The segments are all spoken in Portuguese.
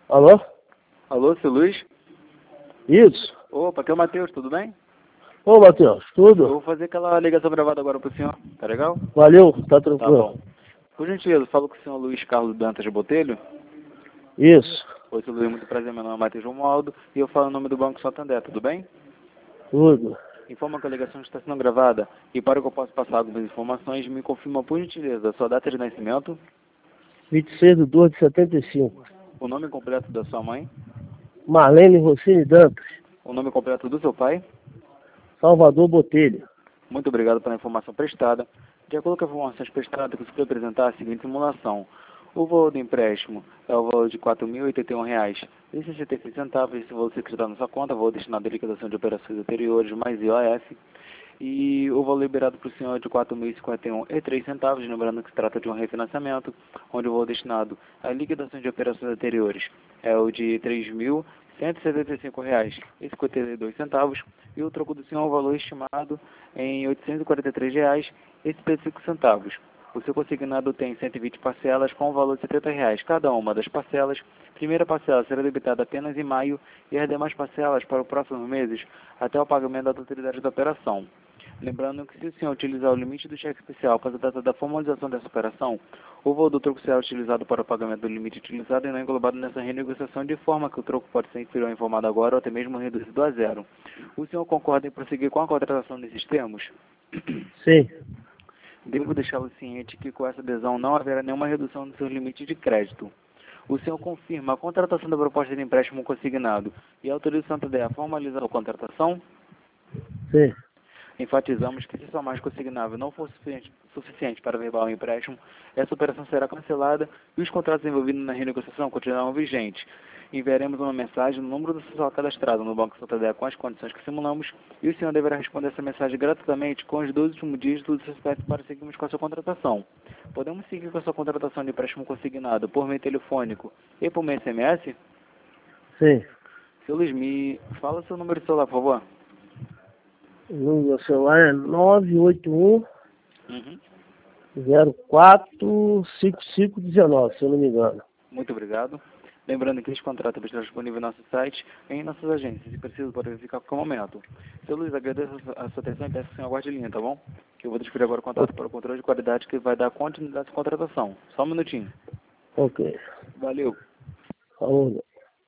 Alô? Alô, seu Luiz? Isso. Opa, aqui é o Matheus, tudo bem? Ô, Matheus, Eu tudo? vou fazer aquela ligação gravada agora pro senhor, tá legal? Valeu, tá Tá bom. tranquilo. Por gentileza, falo com o senhor Luiz Carlos Dantas Botelho. Isso, Oi, seu Luiz, muito prazer, meu nome é Matheus Romualdo e eu falo em nome do Banco Santander, tudo bem? tudo. Informa que a ligação está sendo gravada e para que eu possa passar algumas informações, me confirma por gentileza a sua data de nascimento, 26/2/75. o nome completo da sua mãe, Marlene Rossini Dantas, o nome completo do seu pai. Salvador Botelho. Muito obrigado pela informação prestada. De acordo com as informações prestadas, consigo apresentar a seguinte simulação. O valor do empréstimo é o valor de R$ 4.081,66. Esse valor se acreditar na sua conta, valor destinado à liquidação de operações anteriores mais IOF. E o valor liberado para o senhor é de R$ 4.051,03. Lembrando que se trata de um refinanciamento, onde o valor destinado à liquidação de operações anteriores é o de R$ 3.175,52. E o troco do senhor é o valor estimado em R$ 843,75. O seu consignado tem 120 parcelas com o valor de R$ 70 cada uma das parcelas. Primeira parcela será debitada apenas em maio e as demais parcelas para os próximos meses até o pagamento da totalidade da operação. Lembrando que se o senhor utilizar o limite do cheque especial para a data da formalização dessa operação, o valor do troco será utilizado para o pagamento do limite utilizado e não englobado nessa renegociação, de forma que o troco pode ser inferior ao informado agora ou até mesmo reduzido a zero. O senhor concorda em prosseguir com a contratação desses termos? Sim, Devo deixá-lo ciente que com essa adesão não haverá nenhuma redução do seu limite de crédito. O senhor confirma a contratação da proposta de empréstimo consignado e autoriza o Santander a formalizar a contratação? sim. Enfatizamos que se sua margem consignável não for suficiente para verbar o empréstimo, essa operação será cancelada e os contratos envolvidos na renegociação continuarão vigentes. Enviaremos uma mensagem no número do seu cadastrado no Banco Santander com as condições que simulamos e o senhor deverá responder essa mensagem gratuitamente com os 12 últimos dígitos do seu CPF para seguirmos com a sua contratação. Podemos seguir com a sua contratação de empréstimo consignado por meio telefônico e por meio SMS? Sim. Seu Luiz, me fala seu número de celular, por favor. O número do meu celular é 981 Uhum. 045519, se eu não me engano. Muito obrigado. Lembrando que esse contrato está disponível no nosso site e em nossas agências, se preciso, pode verificar a qualquer momento. Seu Luiz, agradeço a sua atenção e peço que o senhor aguarde linha, tá bom? Que eu vou transferir agora o contato para o controle de qualidade que vai dar continuidade à contratação. Só um minutinho. Ok. Valeu. Falou.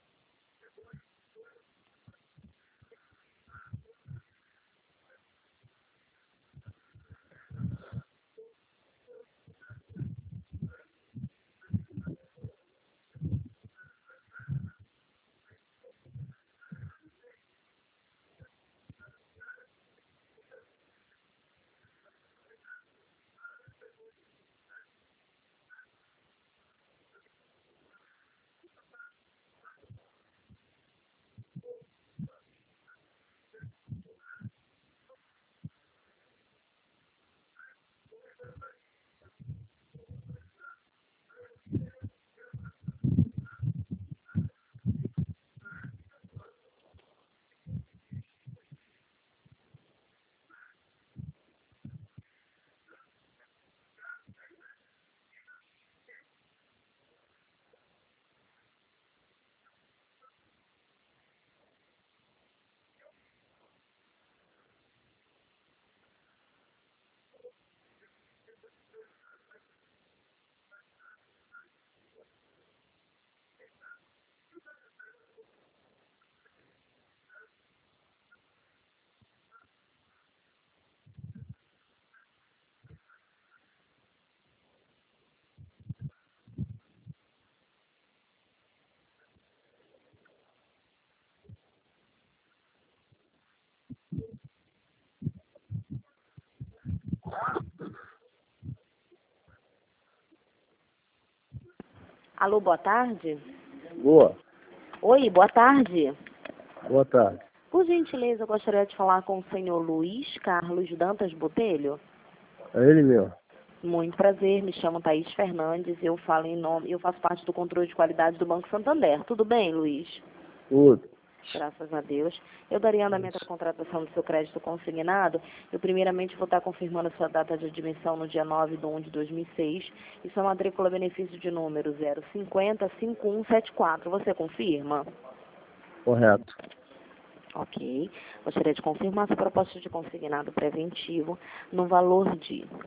Alô, boa tarde. Boa. Oi, boa tarde. Boa tarde. Por gentileza, eu gostaria de falar com o senhor Luiz Carlos Dantas Botelho. É ele mesmo. Muito prazer, me chamo Thaís Fernandes, eu faço parte do controle de qualidade do Banco Santander. Tudo bem, Luiz? Tudo. Graças a Deus. Eu daria andamento à contratação do seu crédito consignado. Eu primeiramente vou estar confirmando a sua data de admissão no dia 9/1/2006. E sua matrícula benefício de número 050-5174. Você confirma? Correto. Ok. Gostaria de confirmar sua proposta de consignado preventivo no valor de R$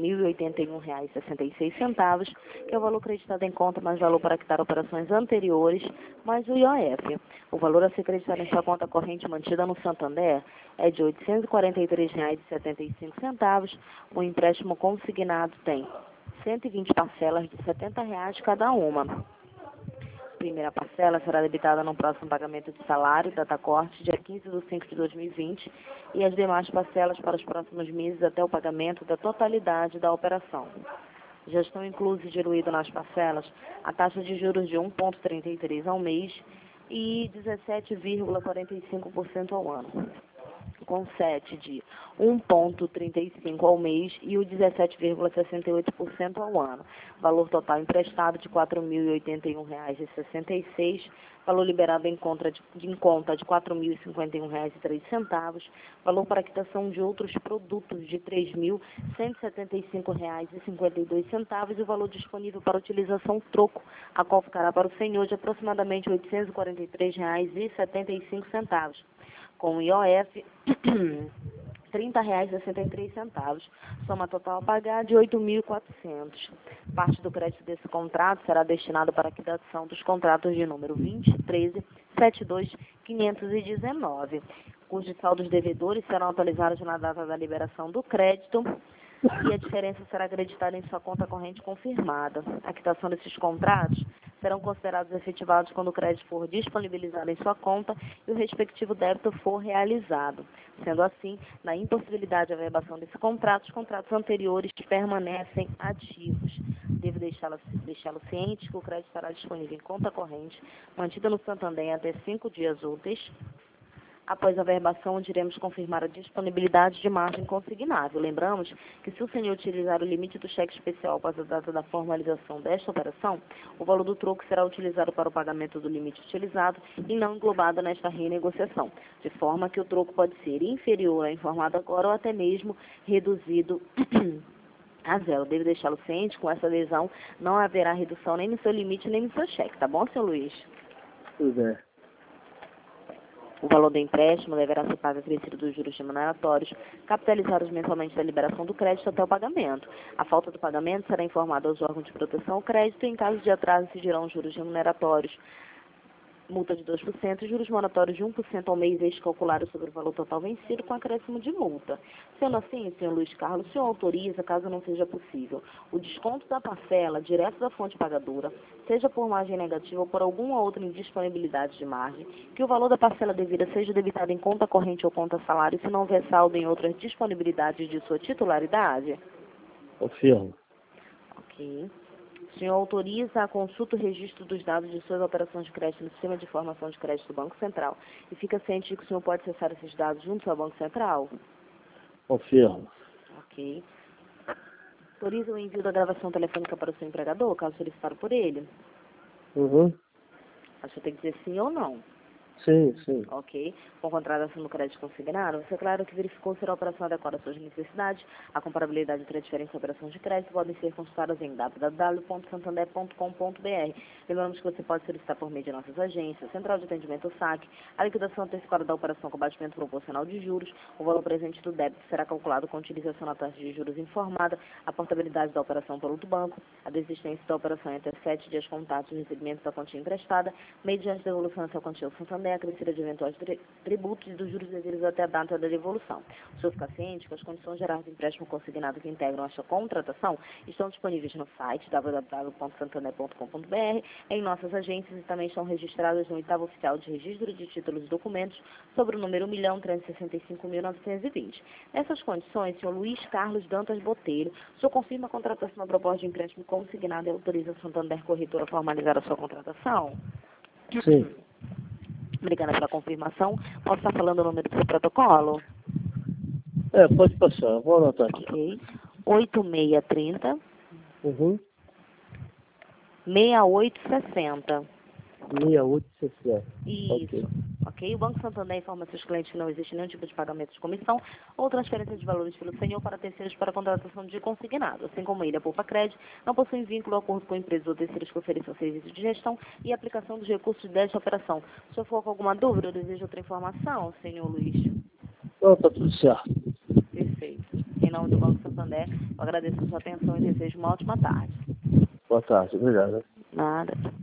4.081,66, que é o valor creditado em conta mais valor para quitar operações anteriores, mais o IOF. O valor a ser creditado em sua conta corrente mantida no Santander é de R$ 843,75. O empréstimo consignado tem 120 parcelas de R$ 70 cada uma. Primeira parcela será debitada no próximo pagamento de salário, data corte, dia 15/5/2020, e as demais parcelas para os próximos meses até o pagamento da totalidade da operação. Já estão inclusos e diluídos nas parcelas a taxa de juros de 1,33 ao mês e 17,45% ao ano, com 7 de 1,35 ao mês e o 17,68% ao ano. Valor total emprestado de R$ 4.081,66, valor liberado em conta de R$ 4.051,03, valor para quitação de outros produtos de R$ 3.175,52 e o valor disponível para utilização troco, a qual ficará para o senhor de aproximadamente R$ 843,75. Com o IOF, R$ 30,63. Soma total a pagar de R$ 8.400. Parte do crédito desse contrato será destinado para a quitação dos contratos de número 20.13.72.519, cujos saldos devedores serão atualizados na data da liberação do crédito e a diferença será acreditada em sua conta corrente confirmada. A quitação desses contratos serão considerados efetivados quando o crédito for disponibilizado em sua conta e o respectivo débito for realizado. Sendo assim, na impossibilidade de averbação desse contrato, os contratos anteriores permanecem ativos. Devo deixá-lo ciente que o crédito estará disponível em conta corrente, mantida no Santander até 5 dias úteis. Após a averbação, iremos confirmar a disponibilidade de margem consignável. Lembramos que se o senhor utilizar o limite do cheque especial após a data da formalização desta operação, o valor do troco será utilizado para o pagamento do limite utilizado e não englobado nesta renegociação, de forma que o troco pode ser inferior ao informado agora ou até mesmo reduzido a zero. Devo deixá-lo ciente, com essa adesão não haverá redução nem no seu limite nem no seu cheque, tá bom, senhor Luiz? Tudo bem. O valor do empréstimo deverá ser pago acrescido dos juros remuneratórios, capitalizados mensalmente da liberação do crédito até o pagamento. A falta do pagamento será informada aos órgãos de proteção ao crédito e, em caso de atraso, incidirão juros remuneratórios, multa de 2% e juros moratórios de 1% ao mês ex-calculados sobre o valor total vencido com acréscimo de multa. Sendo assim, senhor Luiz Carlos, o senhor autoriza, caso não seja possível, o desconto da parcela direto da fonte pagadora, seja por margem negativa ou por alguma outra indisponibilidade de margem, que o valor da parcela devida seja debitado em conta corrente ou conta salário, se não houver saldo em outras disponibilidades de sua titularidade? Confirmo. Ok. O senhor autoriza a consulta e registro dos dados de suas operações de crédito no sistema de informação de crédito do Banco Central e fica ciente de que o senhor pode acessar esses dados junto ao Banco Central? Confirmo. Ok. Autoriza o envio da gravação telefônica para o seu empregador, caso solicitado por ele? Uhum. O senhor tem que dizer sim ou não. Sim, sim. Ok. Com contratação do crédito consignado, você é claro que verificou se a operação adequada às suas necessidades. A comparabilidade entre a diferença de operações de crédito podem ser consultadas em www.santander.com.br. Lembramos que você pode solicitar por meio de nossas agências, Central de Atendimento SAC, a liquidação antecipada da operação com batimento proporcional de juros. O valor presente do débito será calculado com utilização da taxa de juros informada, a portabilidade da operação por outro banco, a desistência da operação entre 7 dias contados de recebimento da quantia emprestada, mediante devolução dessa quantia ao Santander, acrescida de eventuais tributos e dos juros devidos até a data da devolução. O senhor fica ciente que as condições gerais do empréstimo consignado que integram esta contratação estão disponíveis no site www.santander.com.br, em nossas agências e também estão registradas no 8º Oficial de Registro de Títulos e Documentos sobre o número 1.365.920. Nessas condições, senhor Luiz Carlos Dantas Botelho, o senhor confirma a contratação da proposta de empréstimo consignado e autoriza a Santander Corretora a formalizar a sua contratação? Sim. Obrigada pela confirmação. Posso estar falando o número do seu protocolo? Pode passar. Vou anotar aqui. Ok. 8630 Uhum. 6860. 6860. Isso. Ok. Ok. Ok. O Banco Santander informa seus clientes que não existe nenhum tipo de pagamento de comissão ou transferência de valores pelo senhor para terceiros para contratação de consignado, assim como ele, a Poupa Cred, não possui vínculo ou acordo com empresas ou terceiros que ofereçam serviços de gestão e aplicação dos recursos desta operação. Se o senhor for com alguma dúvida ou deseja outra informação, senhor Luiz? Não, tá tudo certo. Perfeito. Em nome do Banco Santander, eu agradeço a sua atenção e desejo uma ótima tarde. Boa tarde, obrigado. Nada.